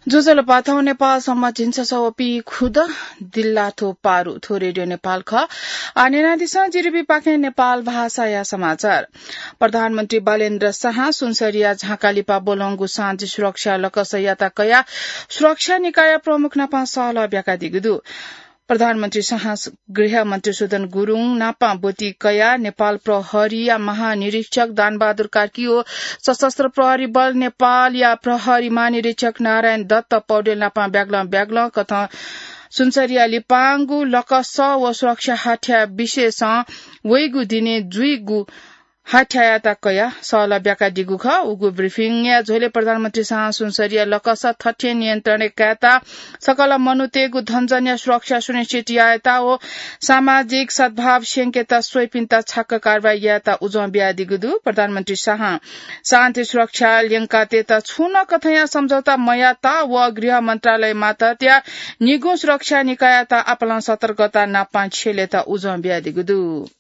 जोजलपाथौ नेपाल सम्म चिन्छ सवपी खुद दिल्लाथो पारू थो रेडियो नेपाल ख आनेना दिशा जिरिबी पाखे नेपाल भाषा या समाचार प्रधानमन्त्री बालेन्द्र शाह सुनसरिया झाकालिपा बोलंगु शान्ति सुरक्षा लकसयाता कया सुरक्षा निकाय प्रमुख नापा सहल ब्याका दिगुदु प्रधानमन्त्री शाह गृह मन्त्री सुदन गुरूङ नापा बोती कया नेपाल प्रहरी या महानिरीक्षक दानबहादुर कार्कीओ सशस्त्र प्रहरी बल नेपाल या प्रहरी महानिरीक्षक नारायण दत्त पौडेल नापा ब्याग्ल कथा सुनसरिया लिपाङ्गु लकस व सुरक्षा हाठ्या विशेष वैगु दिने जुइगु हाठ्यायाता कया सहल ब्याका दिगु ख उगु ब्रिफिङ या झोले प्रधानमन्त्री शाह सुनसरिया लकस थठ्य नियन्त्रण काता सकल मनुतेगु धनजन्य सुरक्षा सुनिश्चित याता ओ सामाजिक सद्भाव सेंकेता सोइपिन्ता छक्क कारबाही याता उजो ब्या दिगुदु प्रधानमन्त्री शाह शान्ति सुरक्षा लिंका तेता छुन कथया सम्झौता मयाता व गृह मन्त्रालय माता त्या निगु सुरक्षा निकायता अपला सतर्कता नापा छेलेता उजो ब्या दिगुदु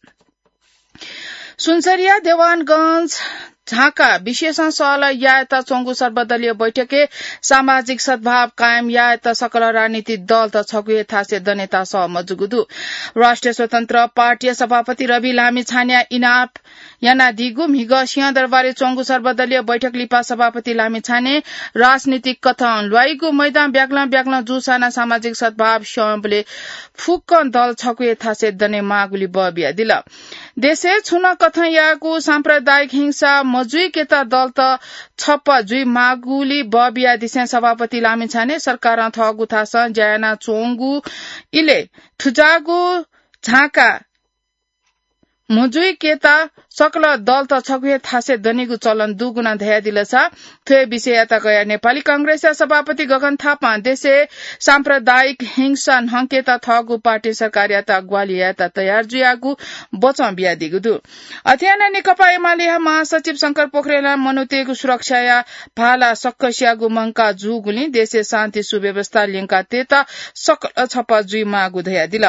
सुनसरिया देवानगंज झाका विशेष सहल यायता चोंगु सर्वदलीय बैठके सामाजिक सद्भाव कायम यायता सकल राजनीतिक दल त छगुए थासे दनेता सहमजुगुदु राष्ट्रिय स्वतन्त्र पार्टी सभापति रवि लामी छान्या इनाप याना दिगु मिग सिंहदरबारे चोंगु सर्वदलीय बैठक लिपा सभापति लामी छाने राजनीतिक कथन ल्वाइगु मैदान ब्याग्ला जुसाना सामाजिक सद्भाव स्वयंले फुक्कन दल छगुए थासे दने मागुली बबिया दिल देशे छुन कथन यागु सांप्रदायिक हिंसा मजुई केता दल त छप्प जुई मागुली बबिया दिसे सभापति लामी छाने सरकार थगु थास जयाना चोंगु इले थुजागु झाका मुजुई केता सकल दल त छगुए थासे दनिगु चलन दुगुना धया दिलसा थे विषयता गया नेपाली कांग्रेस सभापति गगन थापा देशे सांप्रदायिक हिंसा हंकेता थगु पार्टी सरकारियाता ग्वालियाता तयार जुयागु बचम बिया दिगुदु अध्ययन नेकपा एमाले महासचिव शंकर पोखरेल मनुतेगु सुरक्षा या भाला सक्कसियागु मंका जुगुली देशे शान्ति सुव्यवस्था लिंका तेता सकल छपा जुई मागु धया दिल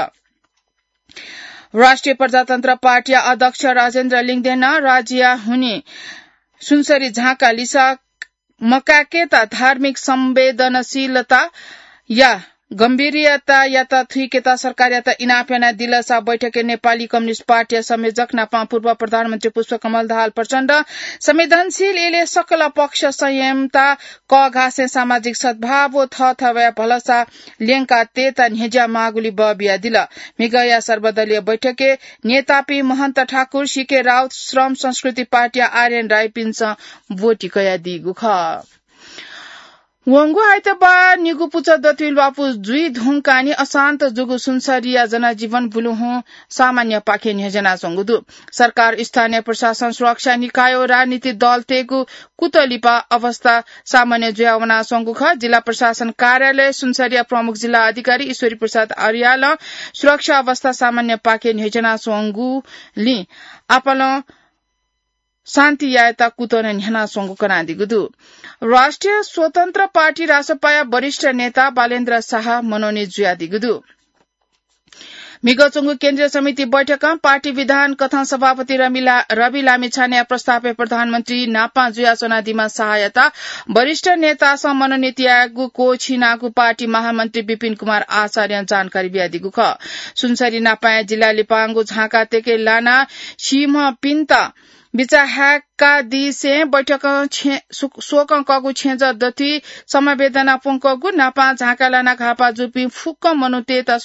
राष्ट्रिय प्रजातन्त्र पार्टी अध्यक्ष राजेन्द्र लिङदेन राज्य हुने सुनसरी झाका लिसा मकाकेता धार्मिक संवेदनशीलता या गम्भीरता याता थुइकेता सरकारियाता इनापेना दिलसा बैठके नेपाली कम्युनिस्ट पार्टी संयोजक नापा पूर्व प्रधानमन्त्री पुष्पकमल दाहाल प्रचण्ड संवेदनशील एले सकल पक्ष संयमता क घासे सामाजिक सद्भाव थथवया भलसा लेंका तेता नेजा मागुली बबिया दिल मिगया सर्वदलीय बैठके नेतापी महन्त ठाकुर सीके राउत श्रम संस्कृति पार्टी आर्यन राई पिन्स भोटी कया दिगु ख वंगु आइतबा निगु पुच दतुल बापु जुई धुंकानी अशान्त जुगु सुनसरिया जनजीवन बुलुहु सामान्य पाखे निजना संगुदु सरकार स्थानीय प्रशासन सुरक्षा निकाय राजनीति दल तेगु कुतलिपा अवस्था सामान्य जुयावना संगुख जिल्ला प्रशासन कार्यालय सुनसरिया प्रमुख जिल्ला अधिकारी ईश्वरी प्रसाद आर्याल सुरक्षा अवस्था सामान्य पाखे निजना संगु लि आपल शान्ति यायता कुतन न्याना संगु कनादिगुदु राष्ट्रिय स्वतन्त्र पार्टी रासपाया वरिष्ठ नेता बालेन्द्र शाह मनोनी जुयादिगुदु मिगचुंगु केन्द्रीय समिति बैठकमा पार्टी विधान कथन सभापति रवि लामिछाने प्रस्ताव प्रधानमन्त्री नापा जुया सोनादीमा सहायता वरिष्ठ नेता मनोनीत यागु को छिनागु पार्टी महामन्त्री विपिन कुमार आचार्य जानकारी बियादिगु ख सुनसरी नापा जिल्ला लिपाङ्गु झाका तेके लाना सिंह पिन्ता बिचाहाका दिसे बैठक सोकंकगु छेज दति समवेदना पुंकगु नापा झाकालाना घापा जुपी फुक्क मनुते त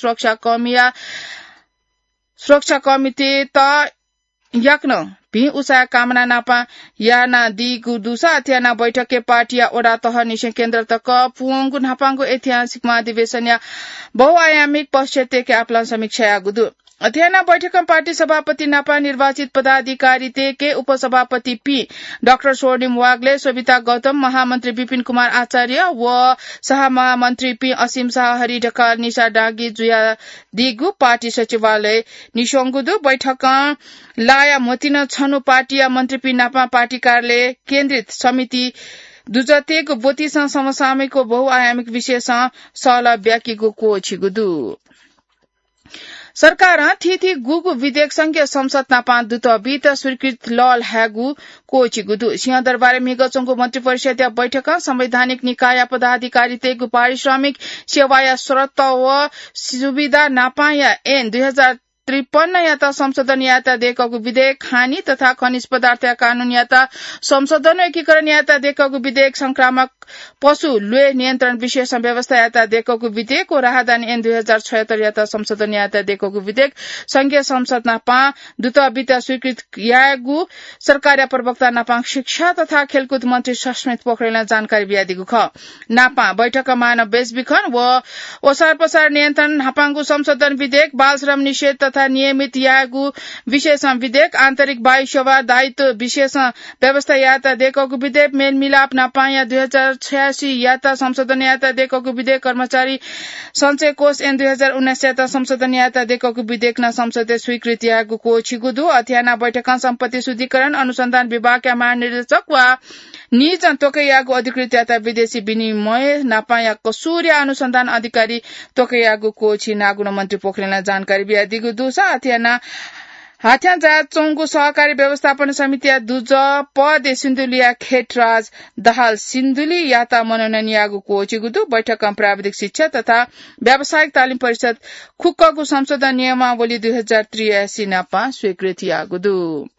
सुरक्षा कमिटी त याक्न भी उसा कामना नापा याना दिगु दुसा अथ्याना बैठके पार्टी ओडा तह निशे केन्द्र तक पुंगु नापांगु ऐतिहासिक महाधिवेशन या बहुआयामिक पश्चाते के आपला समीक्षा गुदु अध्ययन बैठकमा पार्टी सभापति नापा निर्वाचित पदाधिकारी तेके उपसभापति पी डाक्टर स्वर्णिम वाग्ले सोभिता गौतम महामन्त्री विपिन कुमार आचार्य व सहमहामन्त्री पी असीम शाह हरि ढकाल निशा डागी जुया दिगु पार्टी सचिवालय निशोंगुदु बैठक लाया मोतिन छनु पार्टी मन्त्री पी नापा पार्टी कार्यालय केन्द्रित समिति दुजतेको बोतीस समसामयिकको बहुआयामिक विषय सह व्याकीको को छिगुदु सरकार थिथि गुगु विधेयक संघीय संसद नापा दुत बीत स्वीकृत लल ह्यागु कोचिगुदु सिंहदरबार मिगचंगु मंत्री परिषद बैठक संवैधानिक निकाय पदाधिकारी तेगु पारिश्रमिक सेवाया शर्त व सुविधा नापाया एन 2053 याता संशोधन याता देखको विधेयक खानी तथा खनिज पदार्थ कानून याता संशोधन एकीकरण याता देखको विधेयक संक्रामक पशु लुए नियन्त्रण विशेष व्यवस्था याता देखको विधेयक राहदान एन 2076 याता संशोधन याता देखको विधेयक संघीय संसद नापा दुत बीता स्वीकृत यागु सरकार प्रवक्ता नापा शिक्षा तथा खेलकुद मन्त्री सस्मित पोखरेलले जानकारी बियादिगु ख नापा बैठक मानव बेचबिखन व ओसार पसार नियन्त्रण नापाङको संशोधन विधेयक बाल श्रम निषेध तथा नियमित यागु विशेष विधेयक आन्तरिक वायु सेवा दायित्व विशेष व्यवस्था याता देखको विधेयक मेलमिलाप नापाया 2086 याता संशोधन याता देखको विधेयक कर्मचारी संचय कोष एन 2019 याता संशोधन याता देखको विधेयक न संसदीय स्वीकृति यागु कोचिगुदु अध्याना बैठक सम्पत्ति शुद्धिकरण अनुसन्धान विभागका महानिर्देशक वा निज तोकैयागु अधिकृत याता विदेशी विनिमय नापाया कसूर्य अनुसन्धान अधिकारी तोकैयागु कोची नागुन मन्त्री पोखरेलले जानकारी बियादिगु दुसा अध्याना हाथ्या जात चौंगु सहकारी व्यवस्थापन समिति दुज पद सिन्धुलिया खेटराज दहाल सिन्धुली याता मनोनयन यागु कोचिगुदु बैठक प्राविधिक शिक्षा तथा व्यावसायिक तालिम परिषद खुक्कगु संशोधन नियमावली 2083 नापा स्वीकृति यागुदु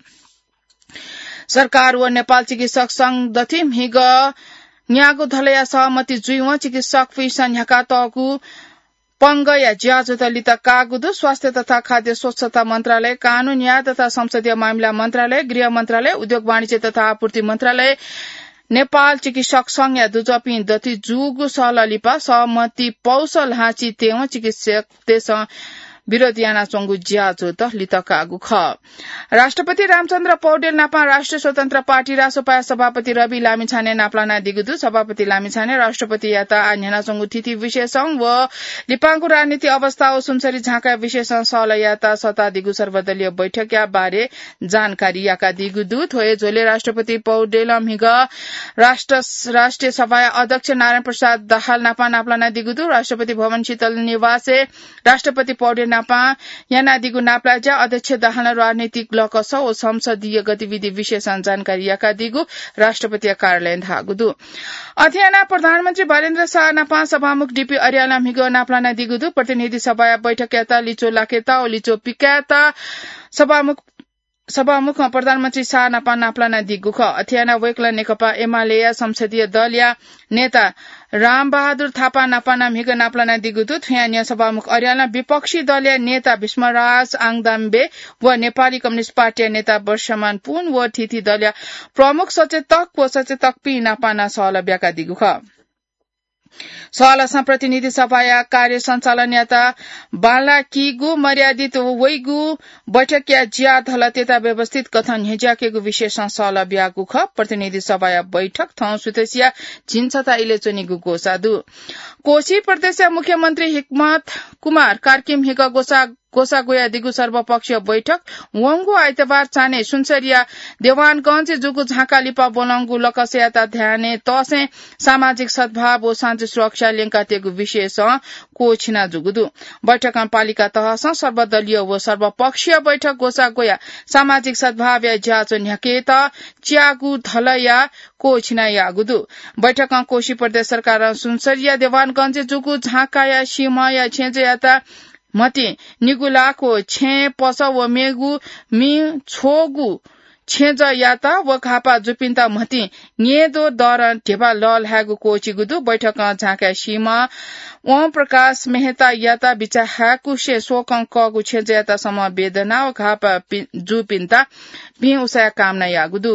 सरकार व नेपाल चिकित्सक संघ दथिम हिग न्यागु धलया सहमति जुइव चिकित्सक फिसन ह्याका तगु पंग या ज्याजो लित कागुदु स्वास्थ्य तथा खाद्य स्वच्छता मन्त्रालय कानून न्याय तथा संसदीय मामिला मन्त्रालय गृह मन्त्रालय उद्योग वाणिज्य तथा आपूर्ति मन्त्रालय नेपाल चिकित्सक संघ या दुजपि दति जुगु सहलिपा सहमति पौसल हाची तेव चिकित्सक देश विरोधी याना चोंगु ज्याजो त लित कागु ख राष्ट्रपति रामचन्द्र पौडेल नापा राष्ट्रिय स्वतन्त्र पार्टी रासोपा सभापति रवि लामिछाने नाप्लाना दिगुदु सभापति लामिछाने राष्ट्रपति याता आन्याना चोंगु तिथि विशेषङ व लिपाङको राजनीति अवस्था ओ सुनसरी झाका विशेषण सल याता सता दिगु सर्वदलीय बैठक या बारे जानकारी याका दिगुदु थोए झोले राष्ट्रपति पौडेल मिग राष्ट्रिय सभा अध्यक्ष नारायण प्रसाद दाहाल नापा नाप्लाना दिगुदु राष्ट्रपति भवन शीतल निवासे राष्ट्रपति पौडेल नापा याना दिगु नाप्लाजा अध्यक्ष दाहाल राजनीतिक लकस ओ संसदीय गतिविधि विशेषण जानकारी याका दिगु राष्ट्रपति कार्यालय धागुदु अध्ययना प्रधानमन्त्री भरेन्द्र शाह नापा सभामुख डीपी अर्याला मिगो नाप्लाना दिगुदु प्रतिनिधि सभा बैठक याता लिचो लाकेता ओ लिचो पिकाता सभामुख प्रधानमन्त्री शाह नापा नाप्लाना दिगु ख अध्ययना वेकला नेकपा एमाले संसदीय दल या नेता रामबहादुर थापा नापाना मिग नाप्लाना दिगुदु थ्यान्य सभामुख अर्याला विपक्षी दलीय नेता भीष्मराज आङदाम्बे व नेपाली कम्युनिष्ट पार्टी नेता वर्षमान पुन व थिथि दलीय प्रमुख सचेतक पि नापाना सहल ब्याका दिगु ख सहलसा प्रतिनिधि सभा कार्य संचालन याता बाला किगु मर्यादित वैगु बैठक या ज्या धलतेता व्यवस्थित कथन हेज्याकेगु विशेषण सहल ब्यागु ख प्रतिनिधि सभा बैठक थौ सुतेसिया झिन्छता इलेचोनिगु गोसादु कोशी प्रदेश मुख्यमन्त्री हिकमत कुमार कार्किम हिक गोसा गोया दिगु सर्वपक्षीय बैठक वंगु आइतबार चाने सुनसरिया देवानगंज जुगु झाका लिपा बोलंगु लकसयाता ध्याने तसे सामाजिक सद्भाव ओ शान्ति सुरक्षा लेंका तेगु विशेष कोछिना जुगुदु बैठक पालिका तहस सर्वदलीय व सर्वपक्षीय बैठक गोसा गोया सामाजिक सद्भाव या ज्याचो न्याकेता च्यागु धलया कोछिना यागुदु बैठक कोशी प्रदेश सरकार सुनसरिया देवानगंज जुगु झाका या सीमा या छेजयाता मति निगुलाको छे पस व मेगु मि छोगु छेज याता व खापा जुपिन्ता मति नेदो दर ढेबा लल हागु कोचिगुदु बैठक झाका सीमा ओम प्रकाश मेहता याता बिचा हाकु शे सोकं कगु छेज याता सम वेदना व खापा जुपिन्ता भि उसा कामना यागुदु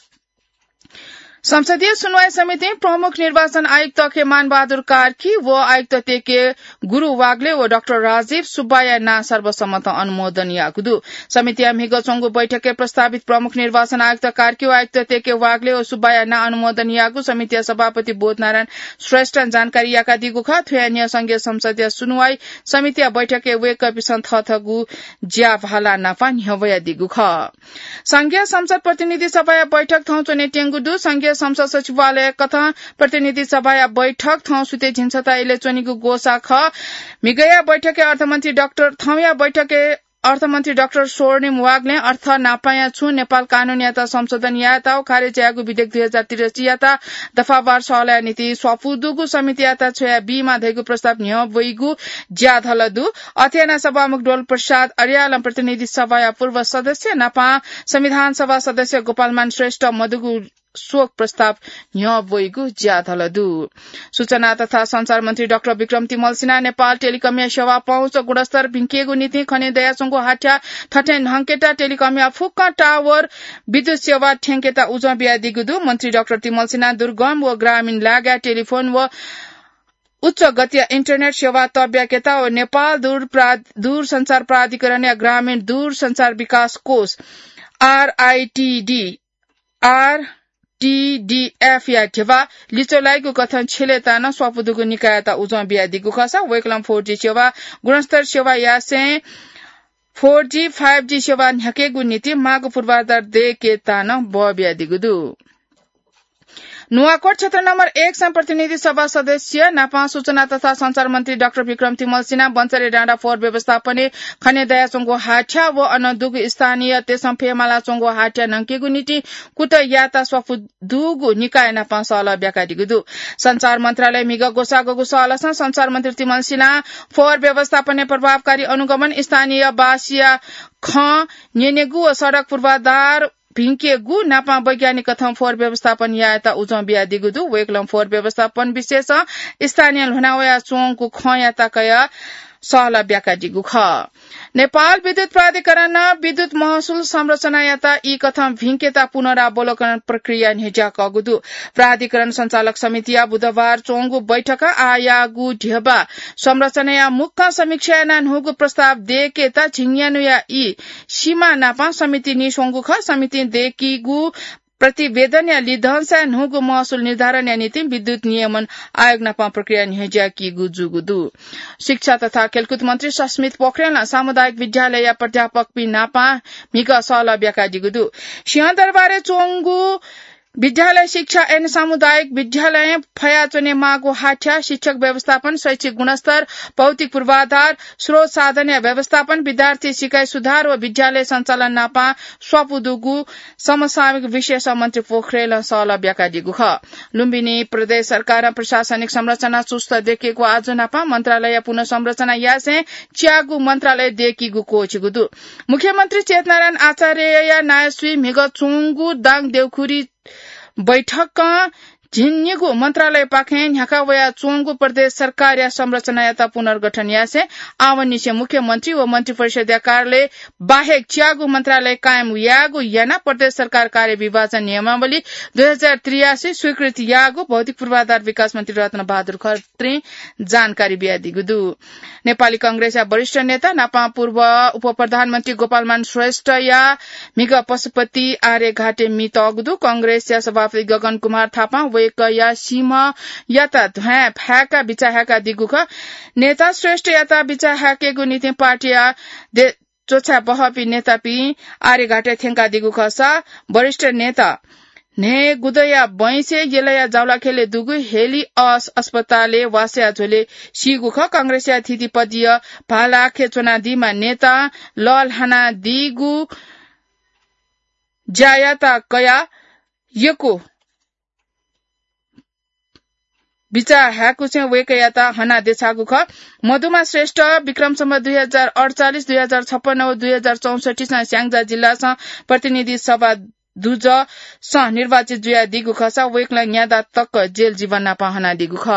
संसदीय सुनवाई समिति प्रमुख निर्वाचन आयुक्त खेमान बहादुर कार्की व आयुक्त तेके गुरु वाग्ले व डाक्टर राजीव सुब्बाया ना सर्वसम्मत अनुमोदन यागुदु समिति मिग चोंगु बैठक प्रस्तावित प्रमुख निर्वाचन आयुक्त कार्की व आयुक्त तेके वाग्ले व सुब्बाया ना अनुमोदन यागु समिति सभापति बोधनारायण श्रेष्ठ जानकारी याका दिगु ख थ्यान्य संघीय संसदीय सुनवाई समिति बैठक वे कपिसन थथगु ज्या भाला नापा न्हवया दिगु ख संघीय संसद प्रतिनिधि सभा बैठक थौचोने टेंगुदु संघीय संघीय संसद सचिवालय कथा प्रतिनिधि सभा या बैठक थौ सुते झिन्छता इलेक्ट्रोनिक गोसाख मिगया बैठके अर्थमन्त्री डाक्टर थौया बैठके अर्थमन्त्री डाक्टर स्वर्णिम वाग्ले अर्थ नापाया छु नेपाल कानून याता संशोधन याता खारेज यागु विधेयक 2083 याता दफावार सलय नीति स्वपुदुगु समिति याता छया बी मा धैगु प्रस्ताव न्य वइगु ज्याधलदु अध्ययन सभामुख डोल प्रसाद अर्याल प्रतिनिधि सभा या पूर्व सदस्य नापा संविधान सभा सदस्य गोपालमान श्रेष्ठ मधुगु शोक प्रस्ताव न्य वइगु ज्याधलदु सूचना तथा संचार मन्त्री डाक्टर विक्रम तिमल सिन्हा नेपाल टेलिकम सेवा पहुँच गुणस्तर भिंकेगु नीति खने दयासंगो हाट्या ठटेन हंकेटा टेलिकम फुक्का टावर विद्युत सेवा ठेंकेता उज बिया दिगुदु मन्त्री डाक्टर तिमल सिन्हा दुर्गम व ग्रामीण लागा टेलिफोन व उच्च गतिय इंटरनेट सेवा तब्याकेता व नेपाल दूर संचार प्राधिकरण या ग्रामीण दूर संचार विकास कोष TDF या ठेवा लिचोलाइको कथन छिलेता न स्वपुदुको निकायता उज बिया दिगु खसा वेकलम 4G सेवा गुणस्तर सेवा यासे 4G 5G सेवा न्याकेगु नीति मागु पूर्वाधार देकेता न बिया दिगुदु नुवाकोट क्षेत्र नम्बर 1 प्रतिनिधि सभा सदस्य नापा सूचना तथा संचार मन्त्री डाक्टर विक्रम तिमल सिन्हा बन्चरे डाँडा फोहोर व्यवस्थापन खने दयाचोंगो हाट्या व अनदुगु स्थानीय तेसम फेमाला चोंगो हाट्या नंकेगु नीति कुट याता स्वफुदुगु निकाय नापा सल ब्याकादिगुदु संचार मन्त्रालय मिग गोसागु सलस संचार मन्त्री तिमल सिन्हा फोहोर व्यवस्थापन प्रभावकारी अनुगमन स्थानीय बासिया ख नेनेगु व सड़क पूर्वाधार भिंकेगु नापा वैज्ञानिक कथम फोहोर व्यवस्थापन याता उज बिया दिगुदु वेकलम फोहोर व्यवस्थापन विशेष स्थानीय लुनावया चोंगको ख याता कया सहला ब्याका दिगु ख नेपाल विद्युत प्राधिकरण विद्युत महसुल संरचना याता ई कथम भिंकेता पुनरावलोकन प्रक्रिया निजा कगुदु प्राधिकरण संचालक समितिया बुधबार चोंगु बैठक आयागु ढेबा संरचना या मुख्य समीक्षा नानहुगु प्रस्ताव देकेता झिंग्यानु या ई सीमा नापा समिति निसोंगु ख समिति देकीगु प्रतिवेदन या लिधंसा नुगु महसुल निर्धारण या नीति विद्युत नियमन आयोग नापा प्रक्रिया निहज्या की गुजुगुदु शिक्षा तथा खेलकुद मन्त्री सस्मित पोखरेल सामुदायिक विद्यालय या प्राध्यापक पि नापा मिग सल ब्याका दिगुदु सिंहदरबारे चोंगु विद्यालय शिक्षा एवं सामुदायिक विद्यालय फयाचोने मागो हाट्या शिक्षक व्यवस्थापन शैक्षिक गुणस्तर भौतिक पूर्वाधार स्रोत साधन या व्यवस्थापन विद्यार्थी सिकाइ सुधार व विद्यालय सञ्चालन नापा स्वपुदुगु समसामयिक विशेष मन्त्री पोखरेल सल ब्याका दिगु ख लुम्बिनी प्रदेश सरकार प्रशासनिक संरचना चुस्त देखिएको आज नापा मन्त्रालय पुनः संरचना यासे च्यागु मन्त्रालय देखिगु कोचिगुदु मुख्यमन्त्री चेतनारायण आचार्य या नायस्वी मिग चुंगु दाङ देउखुरी बैठक झिन्यगु मन्त्रालय पाखे न्याकावया चोंगु प्रदेश सरकार या संरचना याता पुनर्गठन यासे आवनिसे मुख्यमन्त्री व मन्त्री परिषद कार्यालय बाहेक च्यागु मन्त्रालय कायम यागु याना प्रदेश सरकार कार्य विभाजन नियमावली 2083 स्वीकृति यागु भौतिक पूर्वाधार विकास मन्त्री रत्न बहादुर खत्री जानकारी बिया दिगुदु नेपाली कांग्रेस या वरिष्ठ नेता नापा पूर्व उप प्रधानमन्त्री गोपालमान श्रेष्ठ या मिग पशुपति आर्य घाटे मितगुदु कांग्रेस या सभापति गगन कुमार थापा या सीमा याता ध्वया फ्याका बिचाहाका दिगुख नेता श्रेष्ठ याता बिचाहाकेगु नीति पार्टीया चोछा बहपी नेता पी आर्य घाटे थेंका दिगुख सा वरिष्ठ नेता ने गुदया बैसे येलया जावला खेले दुगु हेली अस्पताले वास्या झोले सिगुख कांग्रेसिया थिति पदीय भाला खेचोना दिमा नेता लल हाना दिगु जायाता कया यको बिचा ह्याकु चाहिँ वेकयाता हना देछागु ख मधुमा श्रेष्ठ विक्रम सम्वत 2048 2056 व 2064 सा स्याङ्जा जिल्ला सा प्रतिनिधि सभा दुज स निर्वाचित जुया दिगु खसा वेकला न्यादा तक जेल जीवन नापा हना दिगु ख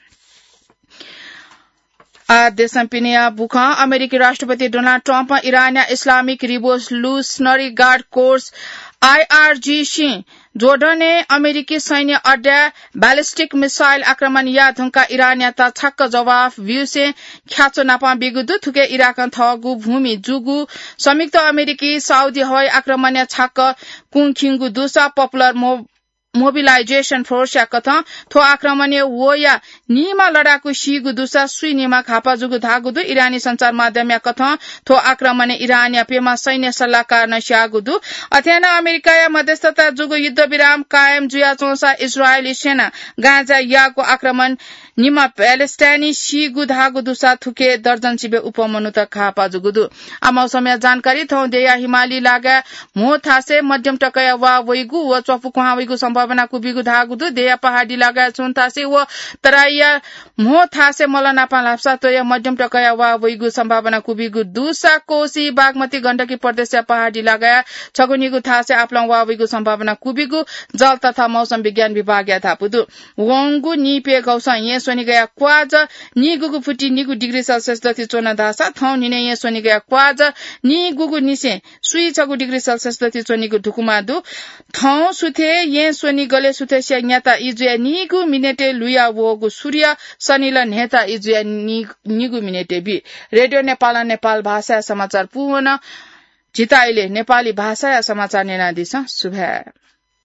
आ देशम पिनिया बुख अमेरिकी राष्ट्रपति डोनाल्ड ट्रम्प इरानिया Islamic revolutionary guard corps IRGC जोर्डने अमेरिकी सैन्य अड्डा बैलिस्टिक मिसाइल आक्रमण या धुंका इरानिया छक्क जवाफ व्यूसे ख्याचो नापा बिगुदु थुके इराक थगु भूमि जुगु संयुक्त अमेरिकी साउदी हवाई आक्रमण या छक्क कुङखिङगु दुसा पपुलर मोबिलाइजेशन फोर्स या कथ थो आक्रमण वो या नीमा लडाकु शिगु दुसा सुई नीमा खापा जुगु धागुदु इरानी संचार माध्यम या कथ थो आक्रमण इरान या पेमा सैन्य सल्लाहकार न स्यागुदु अथेना अमेरिका या मध्यस्थता जुगु युद्ध विराम कायम जुया चौसा इजरायली सेना गाजा याको आक्रमण निमा प्यालेस्टाइनी शिगु धागु दुसा थुके दर्जन सिबे उपमनु त खापा जुगुदु आ मौसम जानकारी थौ देया हिमाली लागा मो थासे मध्यम टकया वा वइगु व चफु कुहा वइगु संभावना कुबिगु धागुदु देया पहाडी लागा छुन थासे व तराइया मो थासे मलना पालाप्सा तो या मध्यम टकया वा वइगु संभावना कुबिगु दुसा कोसी बागमती गण्डकी प्रदेश या पहाडी लागा छगुनीगु थासे आप्लङ वा वइगु संभावना कुबिगु जल तथा मौसम विज्ञान विभाग या थापुदु वंगु निपे गौसा ये सोनी गया क्वाज नि गुगु फुटी निगु डिग्री सेल्सियस दति चोना दासा थौ निने ये सोनी गया क्वाज नि गुगु निसे सुई छगु डिग्री सेल्सियस दति चोनीगु ढुकुमा दु थौ सुथे ये सोनी गले सुथे स्यान्याता इजुया निगु मिनेटे लुया वगु सूर्य सनिला नेता इजुया निगु मिनेटे बि रेडियो नेपाल भाषा समाचार पूर्ण जिताइले नेपाली भाषा या समाचार नेना दिस शुभ